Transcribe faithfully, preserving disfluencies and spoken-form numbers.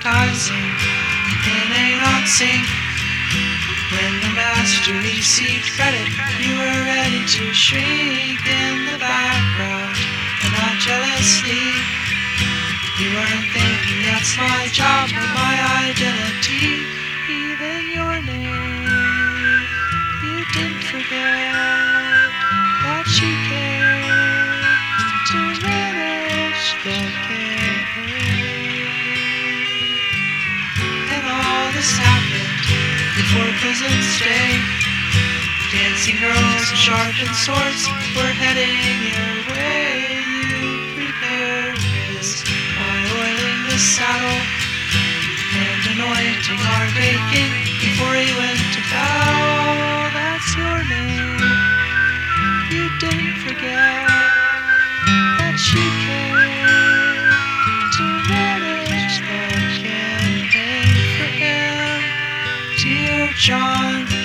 mankind sing in a not sing. When the master received credit, you were ready to shrink in the background, and not jealously. You weren't thinking that's my job or my identity, even your name. You didn't forget that you came to manage the campaign. And all this happened before President's Day. Dancing girls and sharpened swords were heading your way. You prepared this by oiling the saddle and anointing our great king before he went to battle. That's your name. You didn't forget that you came to manage the campaign for him, dear John.